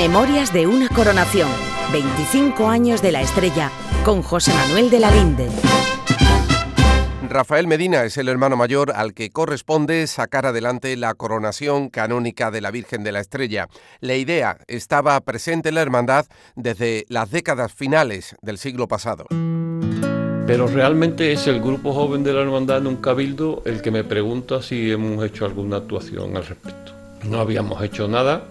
Memorias de una coronación. 25 años de la Estrella, con José Manuel de la Linde. Rafael Medina es el hermano mayor al que corresponde sacar adelante la coronación canónica de la Virgen de la Estrella. La idea estaba presente en la hermandad desde las décadas finales del siglo pasado. Pero realmente es el grupo joven de la hermandad en un cabildo el que me pregunta si hemos hecho alguna actuación al respecto. No habíamos hecho nada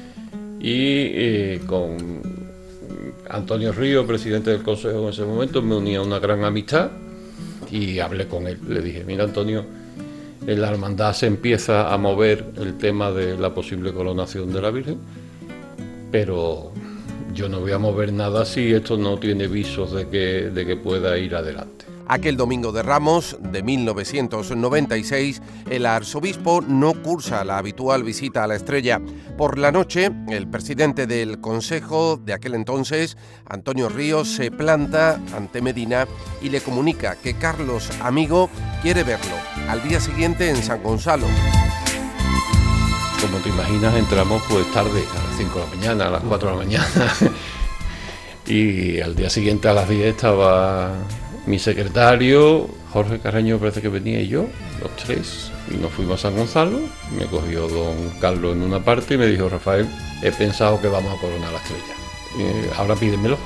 y con Antonio Ríos, presidente del Consejo en ese momento, me unía una gran amistad y hablé con él. Le dije, mira Antonio, en la hermandad se empieza a mover el tema de la posible coronación de la Virgen, pero yo no voy a mover nada si esto no tiene visos de que pueda ir adelante. Aquel domingo de Ramos de 1996, el arzobispo no cursa la habitual visita a la Estrella. Por la noche, el presidente del Consejo de aquel entonces, Antonio Ríos, se planta ante Medina y le comunica que Carlos Amigo quiere verlo al día siguiente en San Gonzalo. Como te imaginas, entramos pues tarde, a las 5 de la mañana, a las 4 de la mañana. Y al día siguiente a las 10 estaba mi secretario, Jorge Carreño parece que venía, y yo, los tres, y nos fuimos a San Gonzalo. Me cogió don Carlos en una parte y me dijo, Rafael, he pensado que vamos a coronar la Estrella. Ahora pídemelo.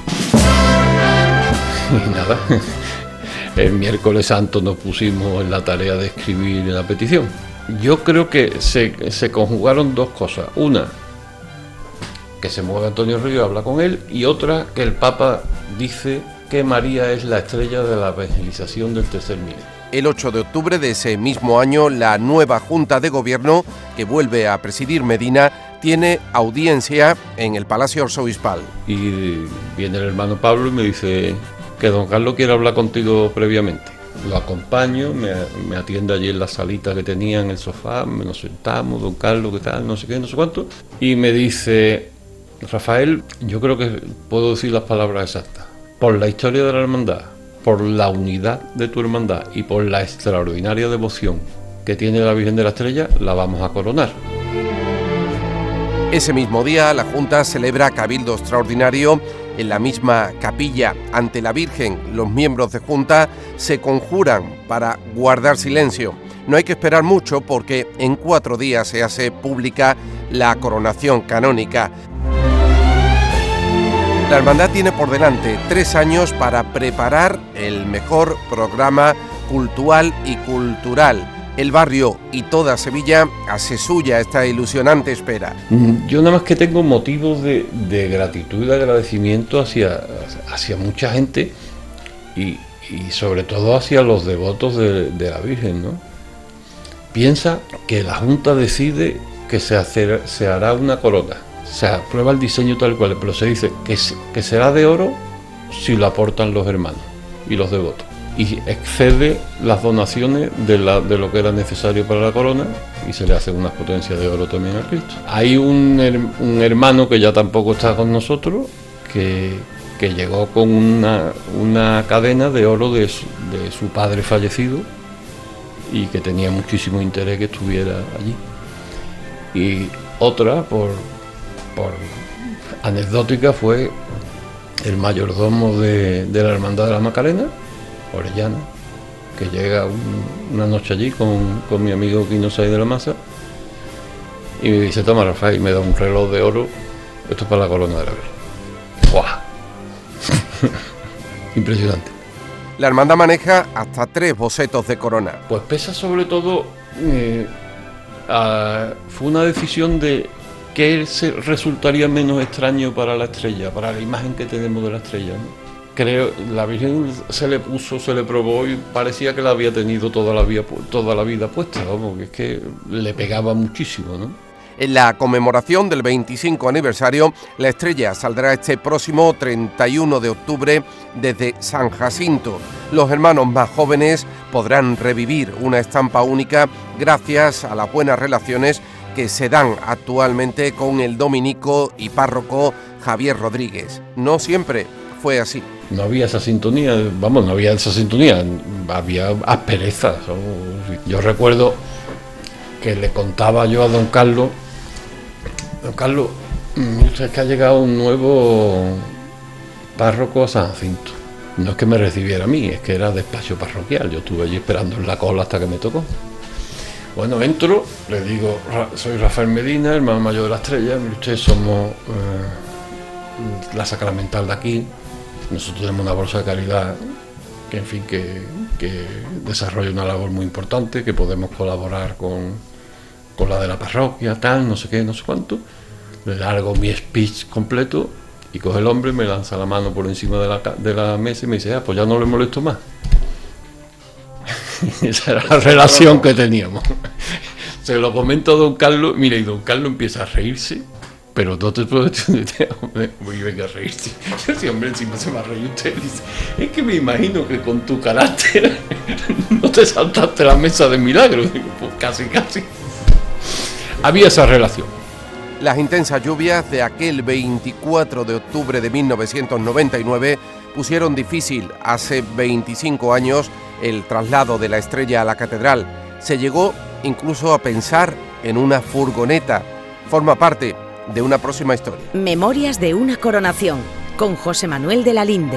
Y nada, el miércoles santo nos pusimos en la tarea de escribir la petición. Yo creo que se conjugaron dos cosas. Una, que se mueve Antonio Ríos, habla con él, y otra, que el Papa dice que María es la estrella de la evangelización del tercer milenio. El 8 de octubre de ese mismo año, la nueva Junta de Gobierno, que vuelve a presidir Medina, tiene audiencia en el Palacio Arzobispal. Y viene el hermano Pablo y me dice que don Carlos quiere hablar contigo previamente. Lo acompaño, me atiende allí en la salita que tenía en el sofá, nos sentamos, don Carlos, ¿qué tal? No sé qué, no sé cuánto. Y me dice, Rafael, yo creo que puedo decir las palabras exactas. Por la historia de la hermandad, por la unidad de tu hermandad y por la extraordinaria devoción que tiene la Virgen de la Estrella, la vamos a coronar. Ese mismo día, la Junta celebra cabildo extraordinario en la misma capilla. Ante la Virgen, los miembros de Junta se conjuran para guardar silencio. No hay que esperar mucho porque en 4 días se hace pública la coronación canónica. La hermandad tiene por delante 3 años para preparar el mejor programa cultural y cultural. El barrio y toda Sevilla hace suya esta ilusionante espera. Yo nada más que tengo motivos de gratitud y de agradecimiento hacia mucha gente y sobre todo hacia los devotos de la Virgen, ¿no? Piensa que la Junta decide que se hará una corona. Se aprueba el diseño tal cual, pero se dice que será de oro si lo aportan los hermanos y los devotos. Y excede las donaciones de lo que era necesario para la corona y se le hace unas potencias de oro también al Cristo. Hay un hermano que ya tampoco está con nosotros, que llegó con una cadena de oro de su padre fallecido y que tenía muchísimo interés que estuviera allí. Y otra, por anecdótica, fue el mayordomo de la Hermandad de la Macarena, Orellana, que llega una noche allí con mi amigo Quino Saiz de la Maza y me dice, toma Rafael, y me da un reloj de oro, esto es para la corona de la Virgen. ¡Guau! Impresionante. La hermandad maneja hasta 3 bocetos de corona. Pues pesa sobre todo, fue una decisión de qué resultaría menos extraño para la estrella, para la imagen que tenemos de la estrella, ¿no? Creo, la Virgen se le probó y parecía que la había tenido toda la vida puesta, vamos, que es que le pegaba muchísimo, ¿no? En la conmemoración del 25 aniversario, la Estrella saldrá este próximo 31 de octubre desde San Jacinto. Los hermanos más jóvenes podrán revivir una estampa única gracias a las buenas relaciones que se dan actualmente con el dominico y párroco Javier Rodríguez. No siempre fue así. No había esa sintonía, había asperezas. Yo recuerdo que le contaba yo a don Carlos, Es que ha llegado un nuevo párroco a San Jacinto. No es que me recibiera a mí, es que era despacho parroquial. Yo estuve allí esperando en la cola hasta que me tocó. Bueno, entro, le digo, soy Rafael Medina, hermano mayor de la Estrella. Ustedes somos la sacramental de aquí. Nosotros tenemos una bolsa de caridad que, en fin, que desarrolla una labor muy importante, que podemos colaborar con la de la parroquia, tal, no sé qué, no sé cuánto. Le largo mi speech completo y coge el hombre, me lanza la mano por encima de la mesa y me dice, pues ya no le molesto más. Esa era la relación que teníamos. Se lo comento a don Carlos, mira, y don Carlos empieza a reírse, pero no te puedo decir, venga a reírse. Yo decía, hombre, encima se me ha reído usted. Dice, es que me imagino que con tu carácter no te saltaste la mesa de milagro. Digo, pues casi. Había esa relación. Las intensas lluvias de aquel 24 de octubre de 1999 pusieron difícil hace 25 años el traslado de la Estrella a la catedral. Se llegó incluso a pensar en una furgoneta. Forma parte de una próxima historia. Memorias de una coronación, con José Manuel de la Linde.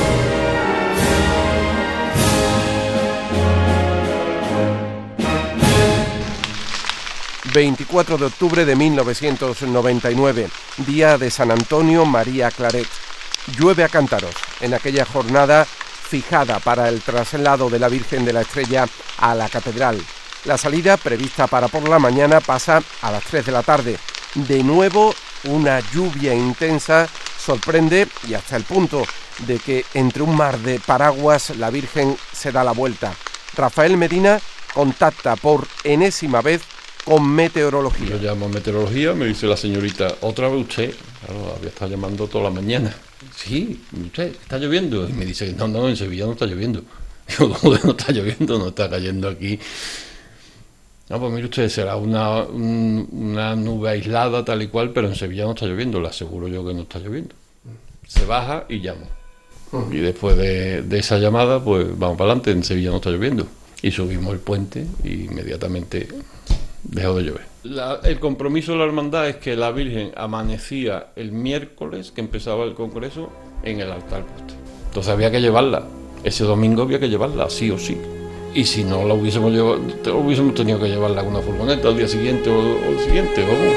...24 de octubre de 1999... día de San Antonio María Claret. Llueve a cántaros en aquella jornada fijada para el traslado de la Virgen de la Estrella a la catedral. La salida, prevista para por la mañana, pasa a las 3 de la tarde. De nuevo, una lluvia intensa sorprende, y hasta el punto de que entre un mar de paraguas la Virgen se da la vuelta. Rafael Medina contacta por enésima vez con meteorología. Yo llamo a meteorología, me dice la señorita, ¿otra vez usted? Claro, había estado llamando toda la mañana. Sí, usted, ¿está lloviendo? Y me dice, no, en Sevilla no está lloviendo. Digo, ¿cómo no está lloviendo? No está cayendo aquí. No, pues mire usted, será una nube aislada tal y cual, pero en Sevilla no está lloviendo, le aseguro yo que no está lloviendo. Se baja y llamo. Y después de esa llamada, pues vamos para adelante, en Sevilla no está lloviendo. Y subimos el puente y inmediatamente dejó de llover. El compromiso de la hermandad es que la Virgen amanecía el miércoles, que empezaba el congreso, en el altar puesto. Entonces había que llevarla. Ese domingo había que llevarla, sí o sí. Y si no la hubiésemos llevado, hubiésemos tenido que llevarla con una furgoneta al día siguiente o el siguiente, vamos.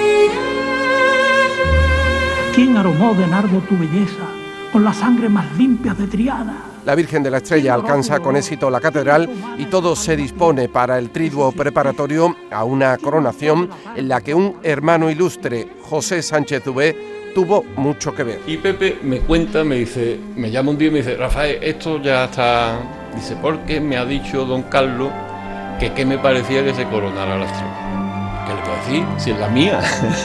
¿Quién aromó de nardo tu belleza con la sangre más limpia de Triana? La Virgen de la Estrella alcanza con éxito la catedral y todo se dispone para el triduo preparatorio a una coronación en la que un hermano ilustre, José Sánchez Dubé, tuvo mucho que ver. Y Pepe me cuenta, me dice, me llama un día y me dice, Rafael, esto ya está... Dice, porque me ha dicho don Carlos que qué me parecía que se coronara la Estrella. ¿Qué le puedo decir? Si es la mía.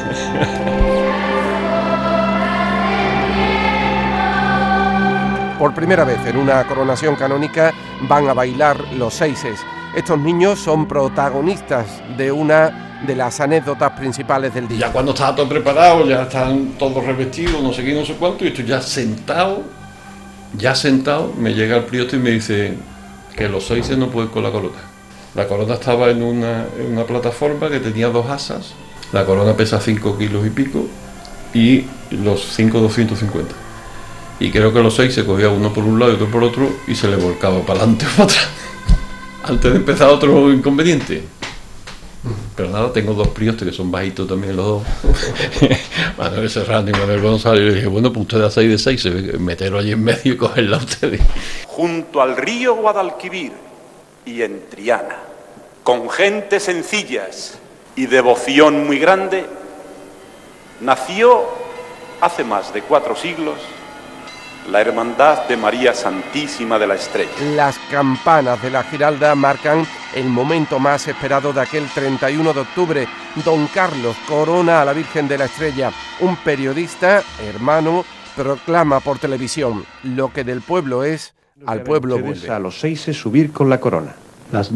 Por primera vez en una coronación canónica van a bailar los seises. Estos niños son protagonistas de una de las anécdotas principales del día. Ya cuando estaba todo preparado, ya están todos revestidos, no sé qué, no sé cuánto, y estoy ya sentado, me llega el prioste y me dice que los seises no pueden con la corona. La corona estaba en una plataforma que tenía 2 asas, la corona pesa 5 kilos y pico, y los 5 250. Y creo que los 6 se cogía uno por un lado y otro por otro y se le volcaba para adelante o para atrás. Antes de empezar otro inconveniente. Pero nada, tengo 2 priostes que son bajitos también los dos. Manuel Serrano y Manuel González. Y le dije, bueno, pues ustedes a 6 de 6, meterlo allí en medio y cogerla a ustedes. Junto al río Guadalquivir y en Triana, con gentes sencillas y devoción muy grande, nació hace más de 4 siglos la Hermandad de María Santísima de la Estrella. Las campanas de la Giralda marcan el momento más esperado de aquel 31 de octubre. Don Carlos corona a la Virgen de la Estrella. Un periodista, hermano, proclama por televisión: lo que del pueblo es, al pueblo vuelve. A los 6 subir con la corona. Las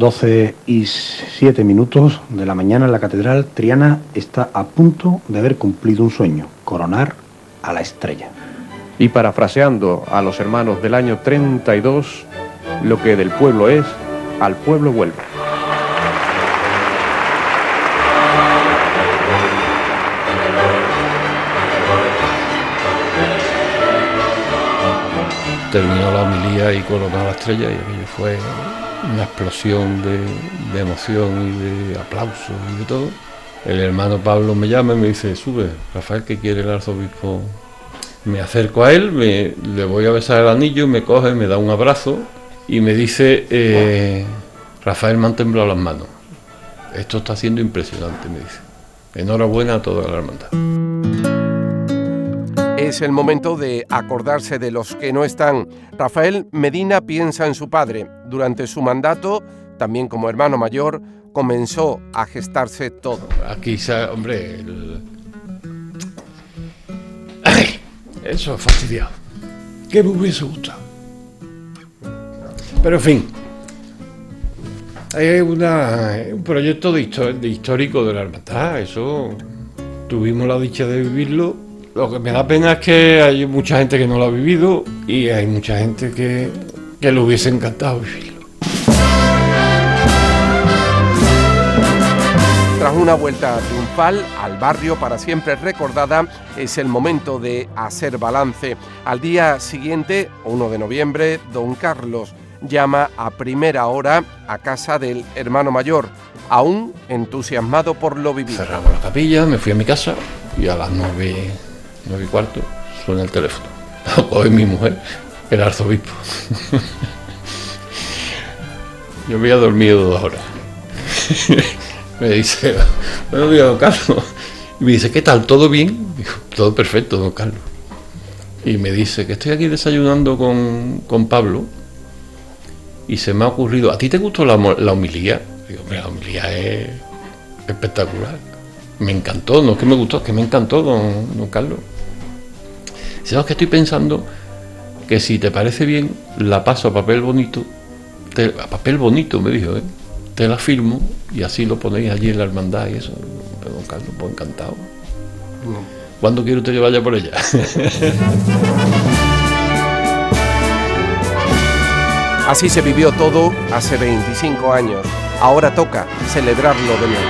12:07 de la mañana en la Catedral, Triana está a punto de haber cumplido un sueño: coronar a la Estrella. Y parafraseando a los hermanos del año 32, lo que del pueblo es, al pueblo vuelve. terminó la homilía y coronó la estrella, y aquello fue una explosión de emoción y de aplausos y de todo. El hermano Pablo me llama y me dice: sube, Rafael, que quiere el arzobispo. Me acerco a él, le voy a besar el anillo, me coge, me da un abrazo y me dice: Rafael, me han temblado las manos. Esto está siendo impresionante, me dice. Enhorabuena a toda la hermandad. Es el momento de acordarse de los que no están. Rafael Medina piensa en su padre. Durante su mandato, también como hermano mayor, comenzó a gestarse todo. Aquí, hombre, ¡ay! Eso es fastidiado. Que me hubiese gustado. Pero en fin, hay un proyecto de histórico de la hermandad. Eso tuvimos la dicha de vivirlo. Lo que me da pena es que hay mucha gente que no lo ha vivido y hay mucha gente que le hubiese encantado vivirlo. Tras una vuelta triunfal al barrio para siempre recordada, es el momento de hacer balance. Al día siguiente, 1 de noviembre, don Carlos llama a primera hora a casa del hermano mayor, aún entusiasmado por lo vivido. Cerramos la capilla, me fui a mi casa y a las 9:15 suena el teléfono. Lo coge mi mujer, el arzobispo. Yo me había dormido 2 horas. Me dice: buenos días, don Carlos. Y me dice: ¿qué tal? ¿Todo bien? Digo: todo perfecto, don Carlos. Y me dice que estoy aquí desayunando con Pablo y se me ha ocurrido: ¿a ti te gustó la homilía? Digo: hombre, la homilía es espectacular. Me encantó, no es que me gustó, es que me encantó, don Carlos. Dice: no, es que estoy pensando que si te parece bien, la paso a papel bonito. A papel bonito, me dijo, te la firmo y así lo ponéis allí en la hermandad y eso. Pero don Carlos, pues encantado. ¿Cuándo quiere usted que vaya por ella? Así se vivió todo hace 25 años. Ahora toca celebrarlo de nuevo.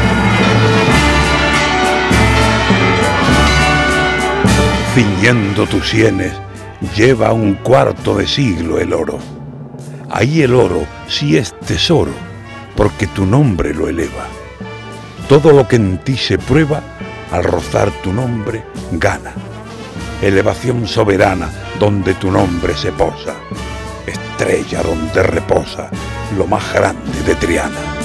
Ciñendo tus sienes, lleva 1/4 de siglo el oro. Ahí el oro sí es tesoro, porque tu nombre lo eleva. Todo lo que en ti se prueba, al rozar tu nombre, gana. Elevación soberana donde tu nombre se posa. Estrella donde reposa lo más grande de Triana.